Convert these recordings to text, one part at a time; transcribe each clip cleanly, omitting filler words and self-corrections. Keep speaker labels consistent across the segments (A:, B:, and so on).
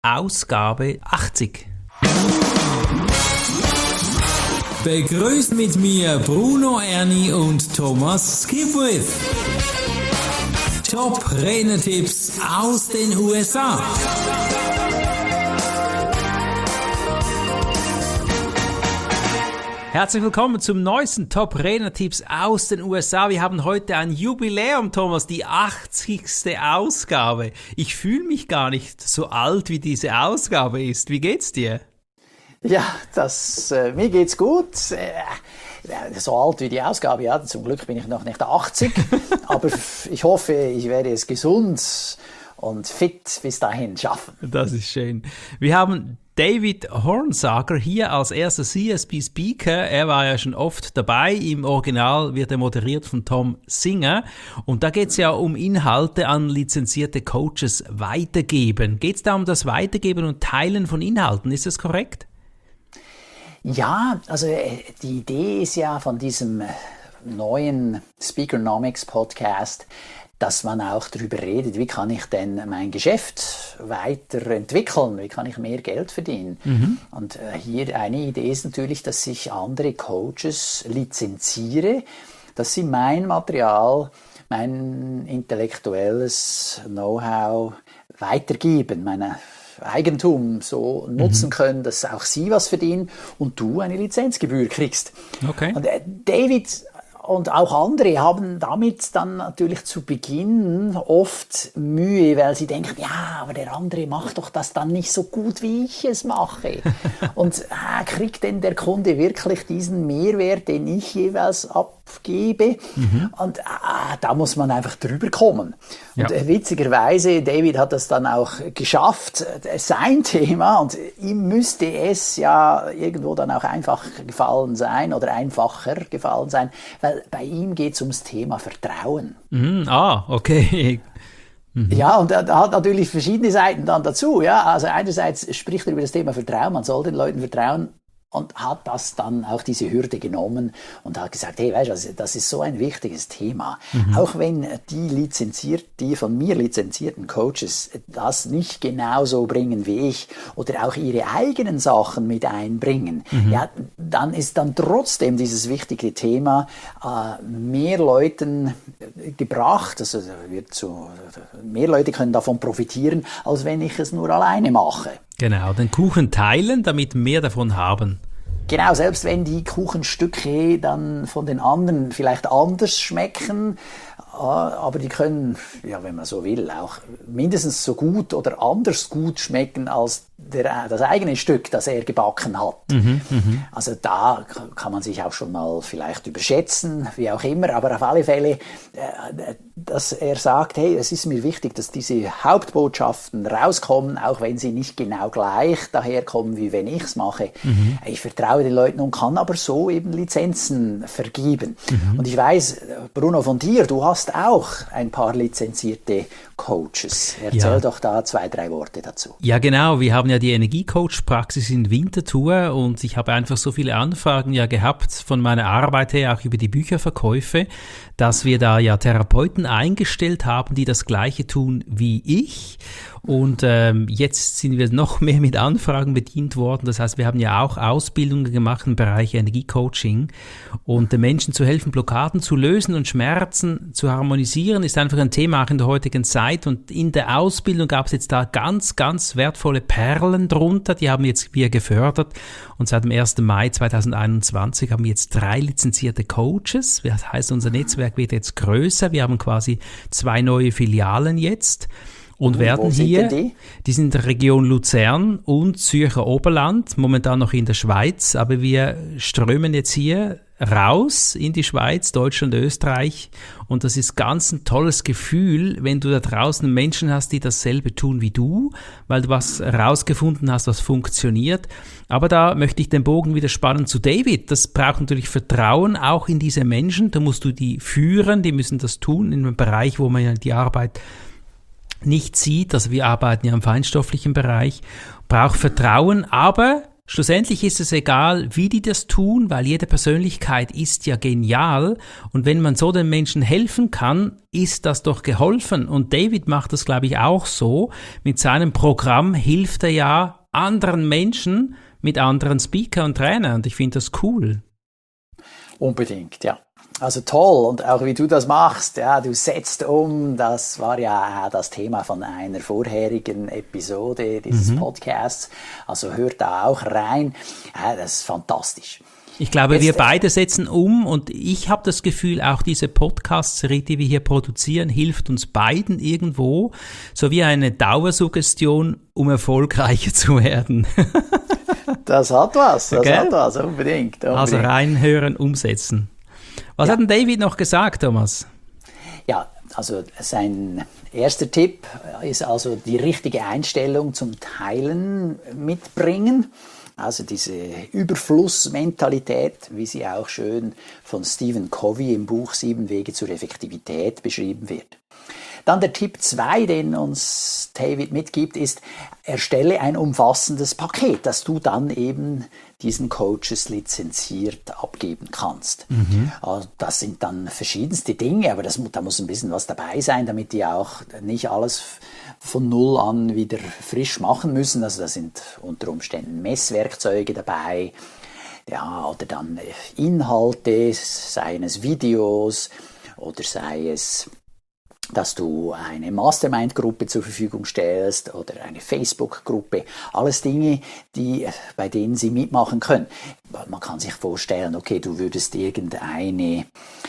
A: Ausgabe 80.
B: Begrüßt mit mir Bruno Erni und Thomas Skipwith. Top-Renner-Tipps aus den USA.
A: Herzlich willkommen zum neuesten Top-Renner-Tipps aus den USA. Wir haben heute ein Jubiläum, Thomas, die 80. Ausgabe. Ich fühle mich gar nicht so alt, wie diese Ausgabe ist. Wie geht's dir?
C: Ja, mir geht's gut. So alt wie die Ausgabe, ja, zum Glück bin ich noch nicht 80, aber ich hoffe, ich werde es gesund und fit bis dahin schaffen.
A: Das ist schön. Wir haben David Hornsager hier als erster CSP-Speaker. Er war ja schon oft dabei. Im Original wird er moderiert von Tom Singer. Und da geht es ja um Inhalte an lizenzierte Coaches weitergeben. Geht es da um das Weitergeben und Teilen von Inhalten? Ist das korrekt?
C: Ja, also die Idee ist ja von diesem neuen Speakernomics Podcast, dass man auch darüber redet, wie kann ich denn mein Geschäft weiterentwickeln, wie kann ich mehr Geld verdienen. Und hier eine Idee ist natürlich, dass ich andere Coaches lizenziere, dass sie mein Material, mein intellektuelles Know-how weitergeben, meine Eigentum so nutzen können, dass auch sie was verdienen und du eine Lizenzgebühr kriegst.
A: Okay.
C: Und David und auch andere haben damit dann natürlich zu Beginn oft Mühe, weil sie denken, ja, aber der andere macht doch das dann nicht so gut, wie ich es mache. Und kriegt denn der Kunde wirklich diesen Mehrwert, den ich jeweils abgebe? Und da muss man einfach drüber kommen. Ja. Und witzigerweise, David hat das dann auch geschafft, sein Thema, und ihm müsste es ja irgendwo dann auch einfach gefallen sein oder einfacher gefallen sein, weil bei ihm geht es ums Thema Vertrauen.
A: Okay.
C: Ja, und er hat natürlich verschiedene Seiten dann dazu. Ja, also einerseits spricht er über das Thema Vertrauen, man soll den Leuten vertrauen, und hat das dann auch diese Hürde genommen und hat gesagt, hey, weißt du, das ist so ein wichtiges Thema. Auch wenn die von mir lizenzierten Coaches das nicht genauso bringen wie ich oder auch ihre eigenen Sachen mit einbringen, ja, dann ist dann trotzdem dieses wichtige Thema mehr Leuten gebracht, also mehr Leute können davon profitieren, als wenn ich es nur alleine mache.
A: Genau, den Kuchen teilen, damit mehr davon haben.
C: Genau, selbst wenn die Kuchenstücke dann von den anderen vielleicht anders schmecken, aber die können, ja, wenn man so will, auch mindestens so gut oder anders gut schmecken als das eigene Stück, das er gebacken hat. Also da kann man sich auch schon mal vielleicht überschätzen, wie auch immer, aber auf alle Fälle, dass er sagt, hey, es ist mir wichtig, dass diese Hauptbotschaften rauskommen, auch wenn sie nicht genau gleich daherkommen, wie wenn ich es mache. Ich vertraue den Leuten und kann aber so eben Lizenzen vergeben. Und ich weiß, Bruno, von dir, du hast auch ein paar lizenzierte Coaches. Erzähl doch da 2-3 Worte dazu.
A: Ja, genau. Wir haben ja die Energiecoach-Praxis in Winterthur und ich habe einfach so viele Anfragen ja gehabt von meiner Arbeit her, auch über die Bücherverkäufe, dass wir da ja Therapeuten eingestellt haben, die das Gleiche tun wie ich. Und jetzt sind wir noch mehr mit Anfragen bedient worden. Das heißt, wir haben ja auch Ausbildungen gemacht im Bereich Energiecoaching. Und den Menschen zu helfen, Blockaden zu lösen und Schmerzen zu harmonisieren, ist einfach ein Thema auch in der heutigen Zeit. Und in der Ausbildung gab es jetzt da ganz, ganz wertvolle Perlen drunter. Die haben jetzt wir gefördert. Und seit dem 1. Mai 2021 haben wir jetzt 3 lizenzierte Coaches. Das heißt, unser Netzwerk wird jetzt größer. Wir haben quasi 2 neue Filialen jetzt. Und werden hier, die sind in der Region Luzern und Zürcher Oberland, momentan noch in der Schweiz, aber wir strömen jetzt hier raus in die Schweiz, Deutschland, Österreich, und das ist ganz ein tolles Gefühl, wenn du da draußen Menschen hast, die dasselbe tun wie du, weil du was herausgefunden hast, was funktioniert. Aber da möchte ich den Bogen wieder spannen zu David. Das braucht natürlich Vertrauen auch in diese Menschen, da musst du die führen, die müssen das tun in einem Bereich, wo man ja die Arbeit nicht sieht, also wir arbeiten ja im feinstofflichen Bereich, braucht Vertrauen, aber Schlussendlich ist es egal, wie die das tun, weil jede Persönlichkeit ist ja genial und wenn man so den Menschen helfen kann, ist das doch geholfen. Und David macht das, glaube ich, auch so. Mit seinem Programm hilft er ja anderen Menschen mit anderen Speaker und Trainern und ich finde das cool.
C: Unbedingt, ja. Also toll und auch wie du das machst, ja, du setzt um, das war ja das Thema von einer vorherigen Episode dieses Podcasts, also hört da auch rein, ja, das ist fantastisch.
A: Ich glaube, wir beide setzen um und ich habe das Gefühl, auch diese Podcast-Serie, die wir hier produzieren, hilft uns beiden irgendwo, so wie eine Dauersuggestion, um erfolgreicher zu werden.
C: Das hat was, unbedingt.
A: Also reinhören, umsetzen. Was hat denn David noch gesagt, Thomas?
C: Ja, also sein erster Tipp ist also die richtige Einstellung zum Teilen mitbringen. Also diese Überflussmentalität, wie sie auch schön von Stephen Covey im Buch 7 Wege zur Effektivität beschrieben wird. Dann der Tipp 2, den uns David mitgibt, ist, erstelle ein umfassendes Paket, das du dann eben diesen Coaches lizenziert abgeben kannst. Also das sind dann verschiedenste Dinge, aber da muss ein bisschen was dabei sein, damit die auch nicht alles von Null an wieder frisch machen müssen. Also da sind unter Umständen Messwerkzeuge dabei, ja, oder dann Inhalte, seien es Videos oder sei es, dass du eine Mastermind-Gruppe zur Verfügung stellst oder eine Facebook-Gruppe. Alles Dinge, bei denen sie mitmachen können. Man kann sich vorstellen, okay, du würdest irgendeine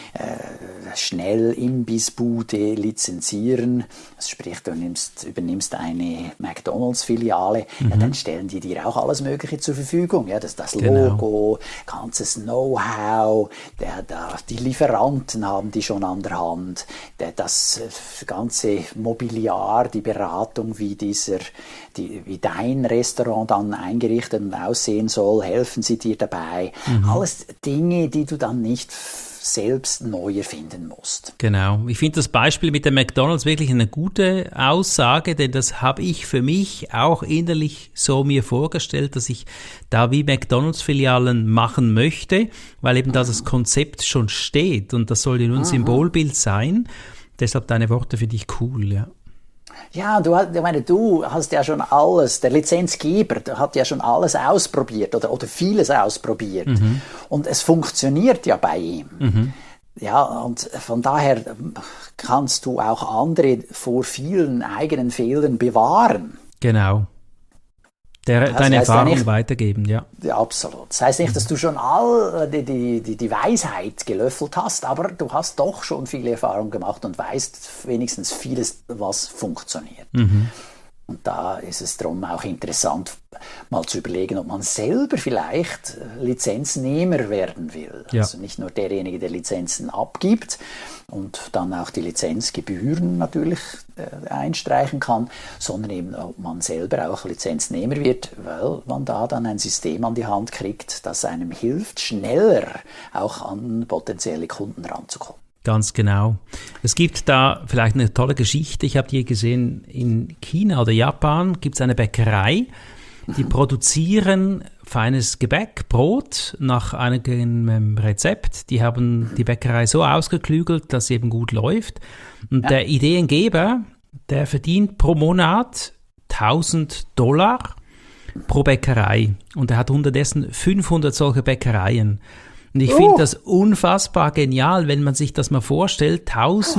C: Schnellimbissbude lizenzieren. Das sprich, du übernimmst eine McDonalds-Filiale, ja, dann stellen die dir auch alles Mögliche zur Verfügung. Ja, das Logo, ganzes Know-how, die Lieferanten haben die schon an der Hand, das ganze Mobiliar, die Beratung, wie dein Restaurant dann eingerichtet und aussehen soll, helfen sie dir dabei. Alles Dinge, die du dann nicht selbst neu erfinden musst.
A: Genau. Ich finde das Beispiel mit der McDonalds wirklich eine gute Aussage, denn das habe ich für mich auch innerlich so mir vorgestellt, dass ich da wie McDonalds-Filialen machen möchte, weil eben da das Konzept schon steht und das soll ja nur ein Symbolbild sein. Deshalb deine Worte finde ich cool, ja.
C: Ja, du hast ja schon alles, der Lizenzgeber, der hat ja schon alles ausprobiert oder vieles ausprobiert. Und es funktioniert ja bei ihm. Ja, und von daher kannst du auch andere vor vielen eigenen Fehlern bewahren.
A: Genau. Deine Erfahrung weitergeben, ja.
C: Ja, absolut. Das heißt nicht, dass du schon all die Weisheit gelöffelt hast, aber du hast doch schon viele Erfahrungen gemacht und weißt wenigstens vieles, was funktioniert. Und da ist es darum auch interessant, mal zu überlegen, ob man selber vielleicht Lizenznehmer werden will. Ja. Also nicht nur derjenige, der Lizenzen abgibt und dann auch die Lizenzgebühren natürlich einstreichen kann, sondern eben, ob man selber auch Lizenznehmer wird, weil man da dann ein System an die Hand kriegt, das einem hilft, schneller auch an potenzielle Kunden ranzukommen.
A: Ganz genau. Es gibt da vielleicht eine tolle Geschichte. Ich habe die gesehen, in China oder Japan gibt es eine Bäckerei, die produzieren feines Gebäck, Brot nach einem Rezept. Die haben die Bäckerei so ausgeklügelt, dass sie eben gut läuft. Und der Ideengeber, der verdient pro Monat $1.000 pro Bäckerei. Und er hat unterdessen 500 solche Bäckereien. Und ich finde das unfassbar genial, wenn man sich das mal vorstellt.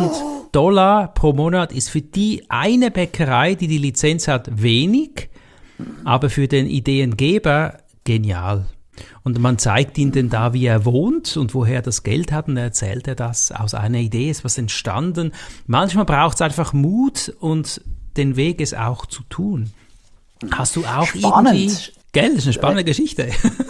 A: $1.000 pro Monat ist für die eine Bäckerei, die Lizenz hat, wenig, aber für den Ideengeber genial. Und man zeigt ihm dann da, wie er wohnt und woher er das Geld hat, und er erzählt das aus einer Idee, ist was entstanden. Manchmal braucht es einfach Mut und den Weg, es auch zu tun. Hast du auch irgendwie... Gell, das ist eine spannende Geschichte.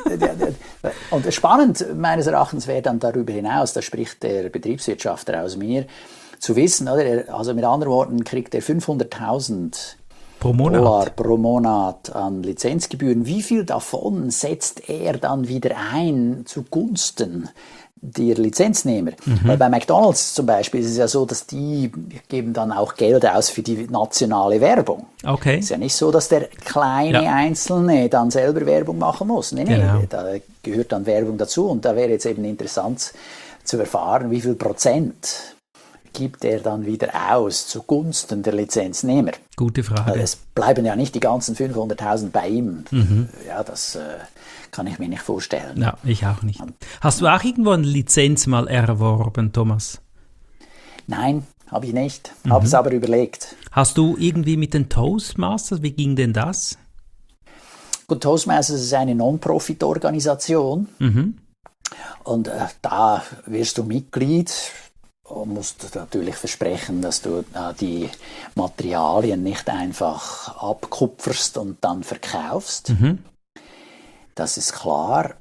C: Und spannend meines Erachtens wäre dann darüber hinaus, da spricht der Betriebswirtschaftler aus mir, zu wissen, oder? Also mit anderen Worten kriegt er 500.000 Dollar pro Monat an Lizenzgebühren. Wie viel davon setzt er dann wieder ein zugunsten die Lizenznehmer. Weil bei McDonald's zum Beispiel ist es ja so, dass die geben dann auch Geld aus für die nationale Werbung.
A: Okay.
C: Es ist ja nicht so, dass der kleine Einzelne dann selber Werbung machen muss. Nee,
A: Genau.
C: da gehört dann Werbung dazu. Und da wäre jetzt eben interessant zu erfahren, wie viel Prozent gibt er dann wieder aus zugunsten der Lizenznehmer.
A: Gute Frage.
C: Weil es bleiben ja nicht die ganzen 500.000 bei ihm. Ja, das kann ich mir nicht vorstellen.
A: Ja, ich auch nicht. Hast du auch irgendwo eine Lizenz mal erworben, Thomas?
C: Nein, habe ich nicht. Habe es aber überlegt.
A: Hast du irgendwie mit den Toastmasters, wie ging denn das?
C: Gut, Toastmasters ist eine Non-Profit-Organisation. Und da wirst du Mitglied und musst natürlich versprechen, dass du die Materialien nicht einfach abkupferst und dann verkaufst. Das ist klar.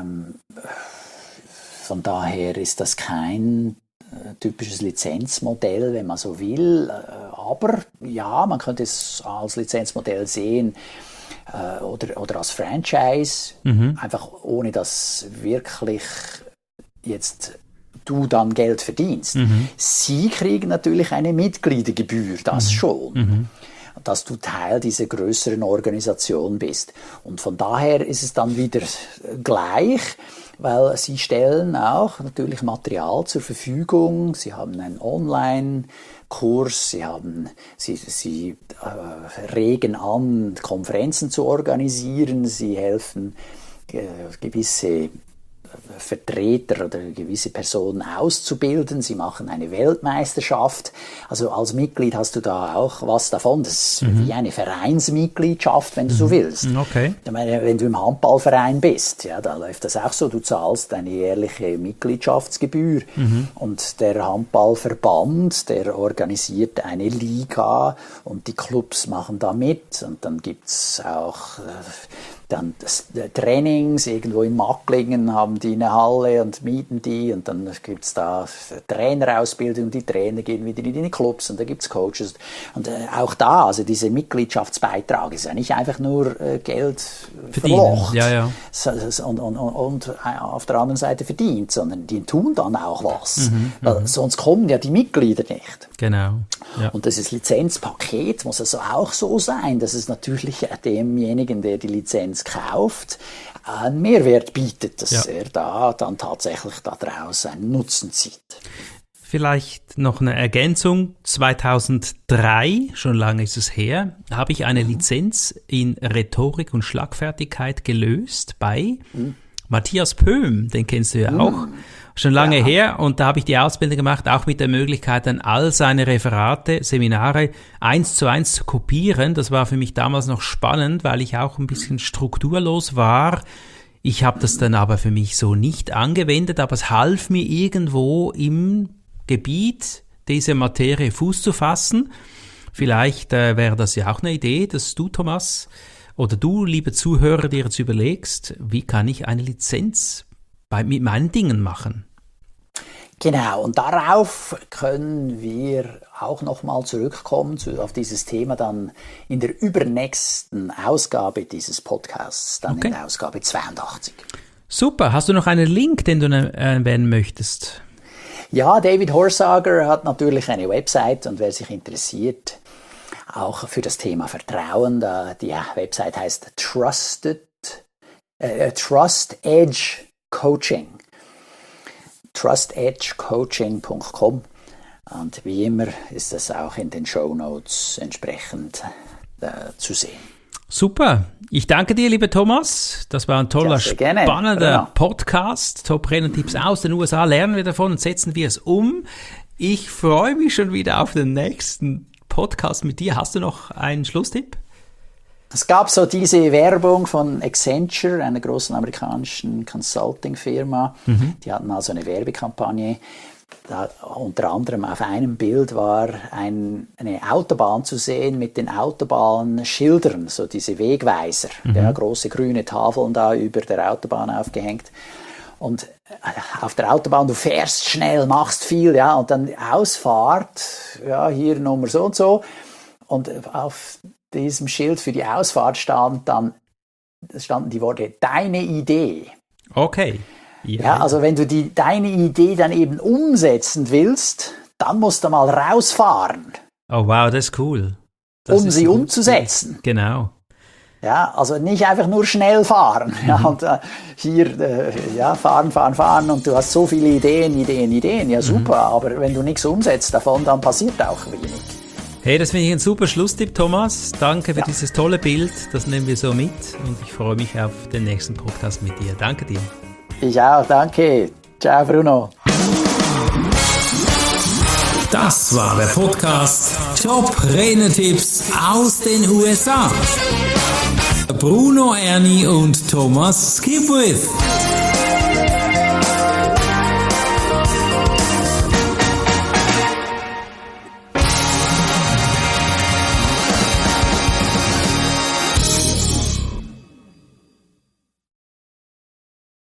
C: Von daher ist das kein typisches Lizenzmodell, wenn man so will. Aber ja, man könnte es als Lizenzmodell sehen oder als Franchise, einfach ohne dass wirklich jetzt du dann Geld verdienst. Sie kriegen natürlich eine Mitgliedergebühr, das schon. Dass du Teil dieser größeren Organisation bist. Und von daher ist es dann wieder gleich, weil sie stellen auch natürlich Material zur Verfügung. Sie haben einen Online-Kurs, sie regen an, Konferenzen zu organisieren, sie helfen gewisse Vertreter oder gewisse Personen auszubilden. Sie machen eine Weltmeisterschaft. Also als Mitglied hast du da auch was davon. Das ist wie eine Vereinsmitgliedschaft, wenn du so willst.
A: Okay.
C: Ich meine, wenn du im Handballverein bist, ja, da läuft das auch so. Du zahlst eine jährliche Mitgliedschaftsgebühr und der Handballverband, der organisiert eine Liga und die Clubs machen da mit und dann gibt's auch dann Trainings, irgendwo in Macklingen haben die eine Halle und mieten die und dann gibt's da Trainerausbildung, die Trainer gehen wieder in die Clubs und da gibt's Coaches und auch da, also dieser Mitgliedschaftsbeitrag ist ja nicht einfach nur Geld verlocht und auf der anderen Seite verdient, sondern die tun dann auch was, weil sonst kommen ja die Mitglieder nicht.
A: Genau. Ja.
C: Und das Lizenzpaket muss also auch so sein, dass es natürlich demjenigen, der die Lizenz kauft, einen Mehrwert bietet, dass er da dann tatsächlich daraus einen Nutzen zieht.
A: Vielleicht noch eine Ergänzung. 2003, schon lange ist es her, habe ich eine Lizenz in Rhetorik und Schlagfertigkeit gelöst bei Matthias Pöhm, den kennst du ja auch. Schon lange her und da habe ich die Ausbildung gemacht, auch mit der Möglichkeit, dann all seine Referate, Seminare 1:1 zu kopieren. Das war für mich damals noch spannend, weil ich auch ein bisschen strukturlos war. Ich habe das dann aber für mich so nicht angewendet, aber es half mir irgendwo im Gebiet dieser Materie Fuß zu fassen. Vielleicht wäre das ja auch eine Idee, dass du, Thomas, oder du, liebe Zuhörer, dir jetzt überlegst, wie kann ich eine Lizenz mit meinen Dingen machen.
C: Genau, und darauf können wir auch nochmal zurückkommen, auf dieses Thema dann in der übernächsten Ausgabe dieses Podcasts, dann in der Ausgabe 82.
A: Super, hast du noch einen Link, den du erwähnen möchtest?
C: Ja, David Horsager hat natürlich eine Website und wer sich interessiert, auch für das Thema Vertrauen, die Website heißt Trust Edge Coaching. trustedgecoaching.com und wie immer ist das auch in den Shownotes entsprechend zu sehen.
A: Super, ich danke dir, lieber Thomas. Das war ein toller, spannender Podcast. Top-Renner-Tipps aus den USA. Lernen wir davon und setzen wir es um. Ich freue mich schon wieder auf den nächsten Podcast mit dir. Hast du noch einen Schlusstipp?
C: Es gab so diese Werbung von Accenture, einer großen amerikanischen Consulting-Firma. Die hatten also eine Werbekampagne. Da, unter anderem auf einem Bild war eine Autobahn zu sehen mit den Autobahnschildern, so diese Wegweiser, große grüne Tafeln da über der Autobahn aufgehängt. Und auf der Autobahn, du fährst schnell, machst viel, ja, und dann Ausfahrt, ja, hier Nummer so und so. Und auf diesem Schild für die Ausfahrt standen die Worte, deine Idee.
A: Okay.
C: Ja, also wenn du deine Idee dann eben umsetzen willst, dann musst du mal rausfahren.
A: Oh wow, das ist cool.
C: Um sie umzusetzen.
A: Genau.
C: Ja, also nicht einfach nur schnell fahren. Ja, und fahren und du hast so viele Ideen. Ja, super, aber wenn du nichts umsetzt davon, dann passiert auch wenig.
A: Hey, das finde ich ein super Schlusstipp, Thomas. Danke für dieses tolle Bild. Das nehmen wir so mit und ich freue mich auf den nächsten Podcast mit dir. Danke dir.
C: Ich auch, danke. Ciao, Bruno.
B: Das war der Podcast Top Renetipps aus den USA. Bruno Erni und Thomas Skipwith.